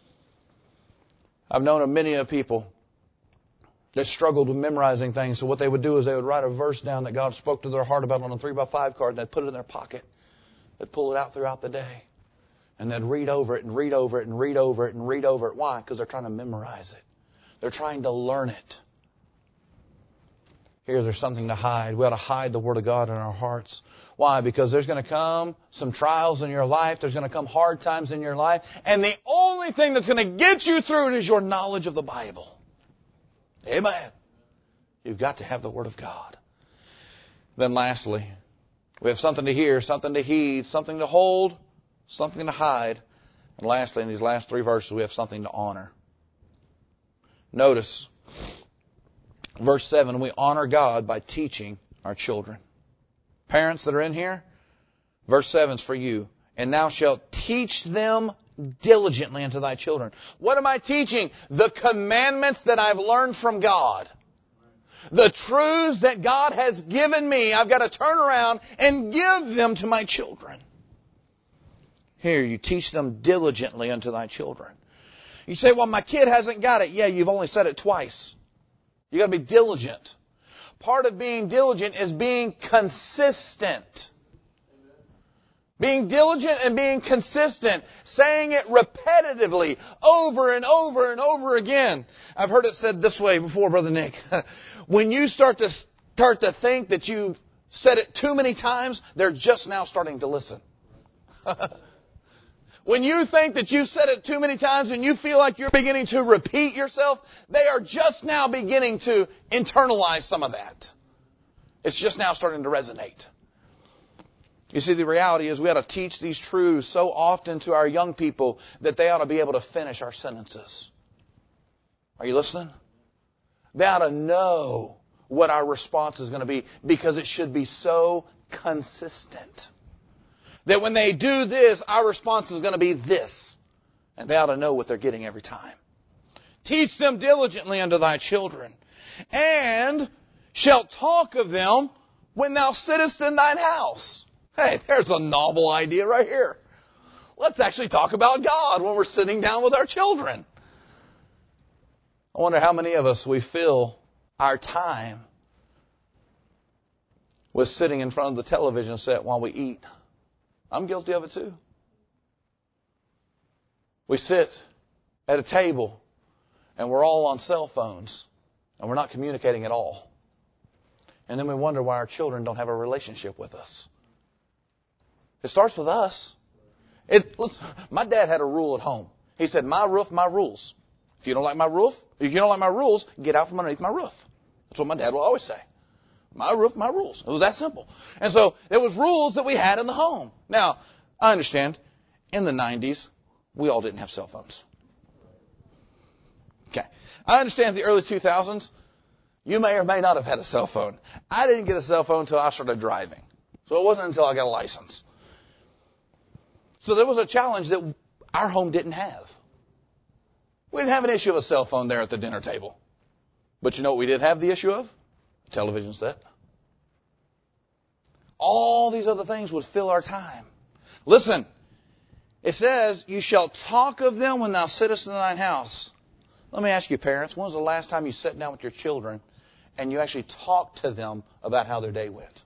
I've known of many of people that struggled with memorizing things. So what they would do is they would write a verse down that God spoke to their heart about on a three by five card, and they'd put it in their pocket. They'd pull it out throughout the day. And they'd read over it and read over it and read over it and read over it. Why? Because they're trying to memorize it. They're trying to learn it. Here, there's something to hide. We ought to hide the Word of God in our hearts. Why? Because there's going to come some trials in your life. There's going to come hard times in your life. And the only thing that's going to get you through it is your knowledge of the Bible. Amen. You've got to have the Word of God. Then lastly, we have something to hear, something to heed, something to hold, something to hide. And lastly, in these last three verses, we have something to honor. Notice, verse seven, we honor God by teaching our children. Parents that are in here, verse seven is for you. And thou shalt teach them diligently unto thy children. What am I teaching? The commandments that I've learned from God. The truths that God has given me. I've got to turn around and give them to my children. Here, you teach them diligently unto thy children. You say, well, my kid hasn't got it. Yeah, you've only said it twice. You got to be diligent. Part of being diligent is being consistent. Being diligent and being consistent. Saying it repetitively over and over and over again. I've heard it said this way before, Brother Nick. When you start to start to think that you've said it too many times, they're just now starting to listen. When you think that you've said it too many times and you feel like you're beginning to repeat yourself, they are just now beginning to internalize some of that. It's just now starting to resonate. You see, the reality is we ought to teach these truths so often to our young people that they ought to be able to finish our sentences. Are you listening? They ought to know what our response is going to be because it should be so consistent. That when they do this, our response is going to be this. And they ought to know what they're getting every time. Teach them diligently unto thy children. And shalt talk of them when thou sittest in thine house. Hey, there's a novel idea right here. Let's actually talk about God when we're sitting down with our children. I wonder how many of us we fill our time with sitting in front of the television set while we eat. I'm guilty of it too. We sit at a table and we're all on cell phones and we're not communicating at all. And then we wonder why our children don't have a relationship with us. It starts with us. It, my dad had a rule at home. He said, my roof, my rules. If you don't like my roof, if you don't like my rules, get out from underneath my roof. That's what my dad will always say. My roof, my rules. It was that simple. And so there was rules that we had in the home. Now, I understand, in the nineties, we all didn't have cell phones. Okay. I understand the early two thousands, you may or may not have had a cell phone. I didn't get a cell phone until I started driving. So it wasn't until I got a license. So there was a challenge that our home didn't have. We didn't have an issue of a cell phone there at the dinner table. But you know what we did have the issue of? A television set. All these other things would fill our time. Listen, it says, you shall talk of them when thou sittest in thine house. Let me ask you, parents, when was the last time you sat down with your children and you actually talked to them about how their day went?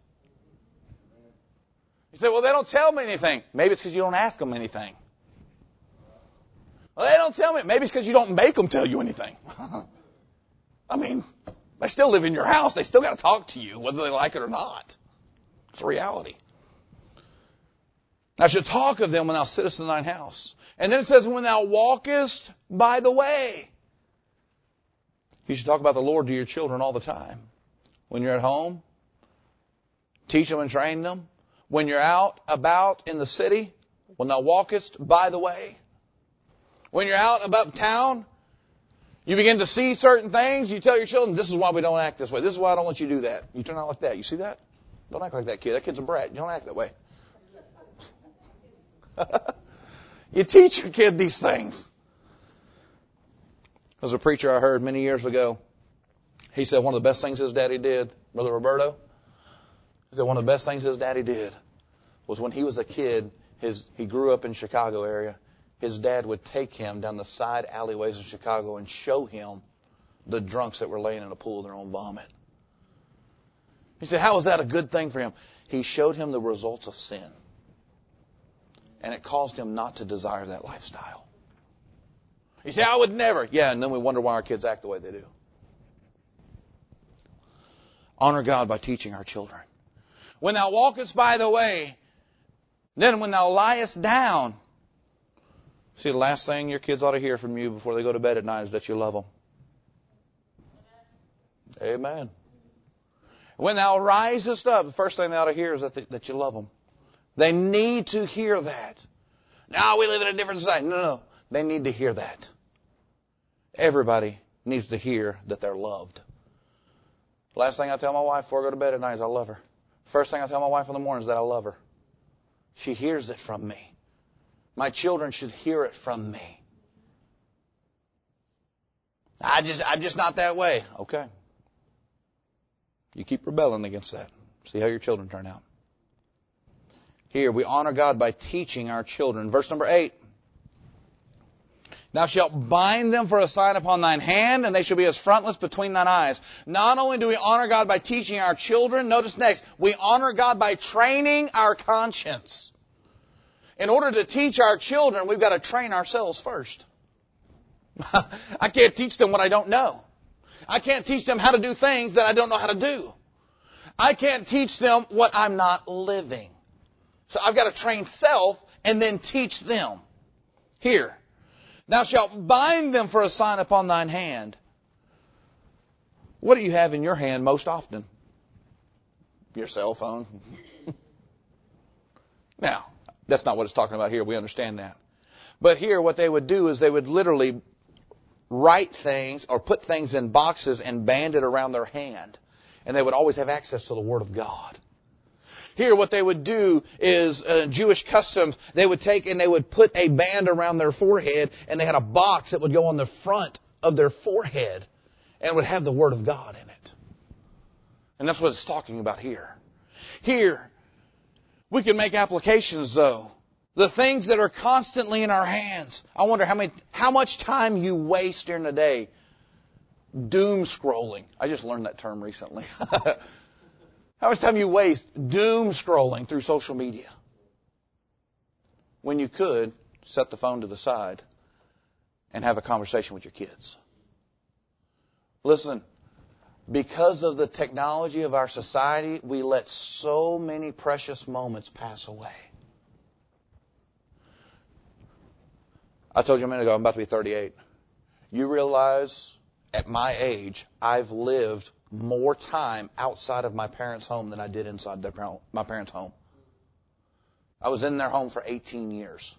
You say, well, they don't tell me anything. Maybe it's because you don't ask them anything. Well, they don't tell me. Maybe it's because you don't make them tell you anything. I mean, they still live in your house. They still got to talk to you, whether they like it or not. It's a reality. I should talk of them when thou sittest in thine house. And then it says, when thou walkest by the way. You should talk about the Lord to your children all the time. When you're at home, teach them and train them. When you're out about in the city, when thou walkest by the way. When you're out about town, you begin to see certain things. You tell your children, this is why we don't act this way. This is why I don't want you to do that. You turn out like that. You see that? Don't act like that kid. That kid's a brat. You don't act that way. You teach your kid these things. There was a preacher I heard many years ago. He said one of the best things his daddy did, Brother Roberto, he said one of the best things his daddy did was when he was a kid, his he grew up in Chicago area. His dad would take him down the side alleyways of Chicago and show him the drunks that were laying in a pool of their own vomit. He said, how was that a good thing for him? He showed him the results of sin. And it caused him not to desire that lifestyle. He said, I would never. Yeah, and then we wonder why our kids act the way they do. Honor God by teaching our children. When thou walkest by the way, then when thou liest down. See, the last thing your kids ought to hear from you before they go to bed at night is that you love them. Amen. Amen. When thou risest up, the first thing they ought to hear is that, they, that you love them. They need to hear that. Now we live in a different society. No, no, they need to hear that. Everybody needs to hear that they're loved. Last thing I tell my wife before I go to bed at night is I love her. First thing I tell my wife in the morning is that I love her. She hears it from me. My children should hear it from me. I just, I'm just not that way. Okay. You keep rebelling against that. See how your children turn out. Here, we honor God by teaching our children. Verse number eight. Thou shalt bind them for a sign upon thine hand, and they shall be as frontlets between thine eyes. Not only do we honor God by teaching our children, notice next, we honor God by training our conscience. In order to teach our children, we've got to train ourselves first. I can't teach them what I don't know. I can't teach them how to do things that I don't know how to do. I can't teach them what I'm not living. So I've got to train self and then teach them. Here, thou shalt bind them for a sign upon thine hand. What do you have in your hand most often? Your cell phone. Now, that's not what it's talking about here. We understand that. But here, what they would do is they would literally write things or put things in boxes and band it around their hand. And they would always have access to the Word of God. Here, what they would do is, uh, Jewish customs, they would take and they would put a band around their forehead, and they had a box that would go on the front of their forehead and would have the Word of God in it. And that's what it's talking about here. Here, we can make applications, though. The things that are constantly in our hands. I wonder how many, how much time you waste during the day doom scrolling. I just learned that term recently. How much time you waste doom scrolling through social media when you could set the phone to the side and have a conversation with your kids. Listen, because of the technology of our society, we let so many precious moments pass away. I told you a minute ago, I'm about to be thirty-eight. You realize at my age, I've lived more time outside of my parents' home than I did inside their, my parents' home. I was in their home for eighteen years.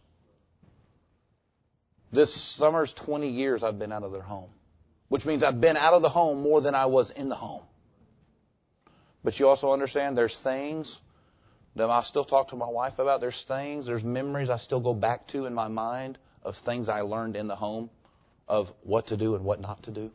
This summer's twenty years I've been out of their home, which means I've been out of the home more than I was in the home. But you also understand there's things that I still talk to my wife about. There's things, there's memories I still go back to in my mind of things I learned in the home, of what to do and what not to do.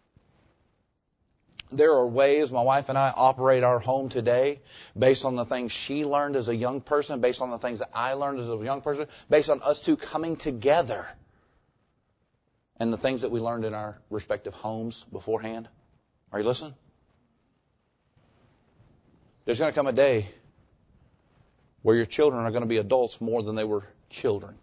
There are ways my wife and I operate our home today based on the things she learned as a young person, based on the things that I learned as a young person, based on us two coming together and the things that we learned in our respective homes beforehand. Are you listening? There's going to come a day where your children are going to be adults more than they were children.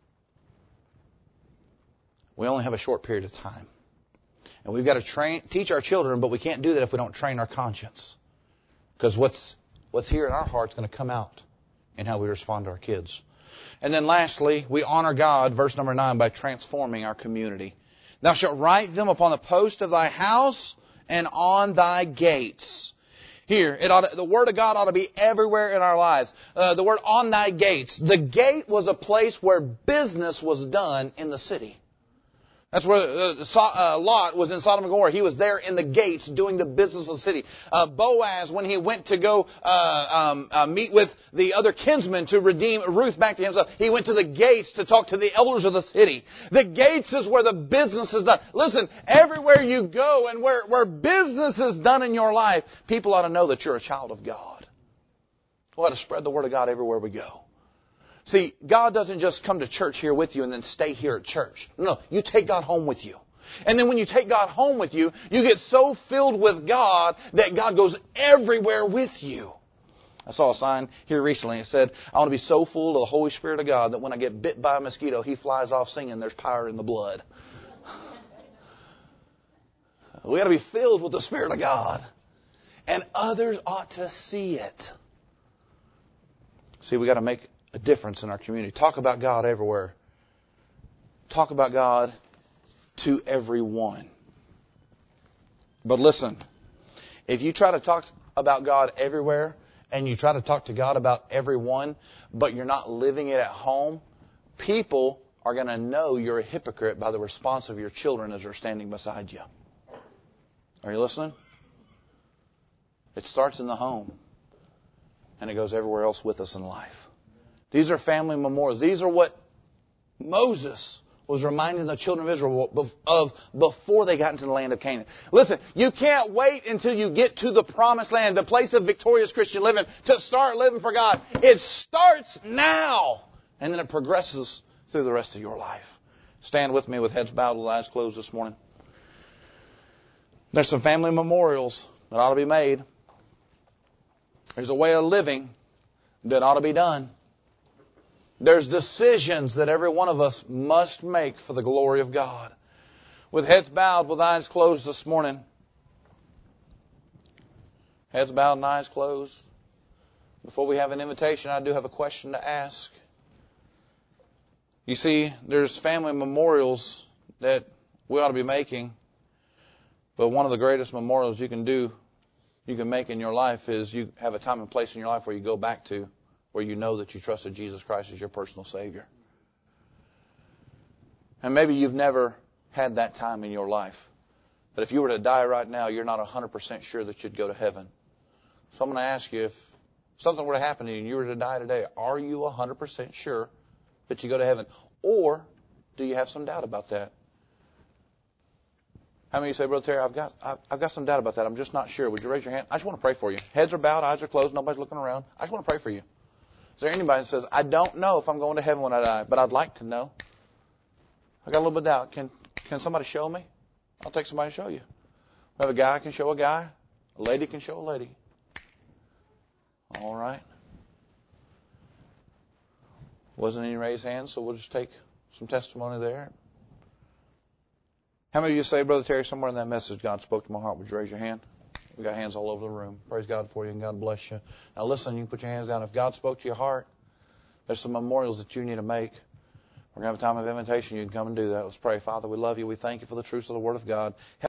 We only have a short period of time. And we've got to train, teach our children, but we can't do that if we don't train our conscience. Because what's, what's here in our heart is going to come out in how we respond to our kids. And then lastly, we honor God, verse number nine, by transforming our community. Thou shalt write them upon the post of thy house and on thy gates. Here, it ought to, the Word of God ought to be everywhere in our lives. Uh, the word on thy gates. The gate was a place where business was done in the city. That's where uh, uh, Lot was in Sodom and Gomorrah. He was there in the gates doing the business of the city. Uh, Boaz, when he went to go uh, um, uh, meet with the other kinsmen to redeem Ruth back to himself, he went to the gates to talk to the elders of the city. The gates is where the business is done. Listen, everywhere you go and where, where business is done in your life, people ought to know that you're a child of God. We ought to spread the Word of God everywhere we go. See, God doesn't just come to church here with you and then stay here at church. No, you take God home with you. And then when you take God home with you, you get so filled with God that God goes everywhere with you. I saw a sign here recently. It said, I want to be so full of the Holy Spirit of God that when I get bit by a mosquito, He flies off singing, there's power in the blood. We got to be filled with the Spirit of God. And others ought to see it. See, we got to make a difference in our community. Talk about God everywhere. Talk about God to everyone. But listen, if you try to talk about God everywhere and you try to talk to God about everyone, but you're not living it at home, people are going to know you're a hypocrite by the response of your children as they're standing beside you. Are you listening? It starts in the home and it goes everywhere else with us in life. These are family memorials. These are what Moses was reminding the children of Israel of before they got into the land of Canaan. Listen, you can't wait until you get to the promised land, the place of victorious Christian living, to start living for God. It starts now, and then it progresses through the rest of your life. Stand with me with heads bowed, with eyes closed this morning. There's some family memorials that ought to be made. There's a way of living that ought to be done. There's decisions that every one of us must make for the glory of God. With heads bowed, with eyes closed this morning. Heads bowed and eyes closed. Before we have an invitation, I do have a question to ask. You see, there's family memorials that we ought to be making. But one of the greatest memorials you can do, you can make in your life is you have a time and place in your life where you go back to, where you know that you trusted Jesus Christ as your personal Savior. And maybe you've never had that time in your life. But if you were to die right now, you're not one hundred percent sure that you'd go to heaven. So I'm going to ask you, if something were to happen to you and you were to die today, are you one hundred percent sure that you go to heaven? Or do you have some doubt about that? How many of you say, Brother Terry, I've got, I've, I've got some doubt about that. I'm just not sure. Would you raise your hand? I just want to pray for you. Heads are bowed, eyes are closed, nobody's looking around. I just want to pray for you. Is there anybody that says, I don't know if I'm going to heaven when I die, but I'd like to know? I got a little bit of doubt. Can can somebody show me? I'll take somebody to show you. We have a guy can show a guy. A lady can show a lady. All right. Wasn't any raised hands, so we'll just take some testimony there. How many of you say, Brother Terry, somewhere in that message God spoke to my heart? Would you raise your hand? We got hands all over the room. Praise God for you and God bless you. Now listen, you can put your hands down. If God spoke to your heart, there's some memorials that you need to make. We're going to have a time of invitation. You can come and do that. Let's pray. Father, we love you. We thank you for the truths of the Word of God.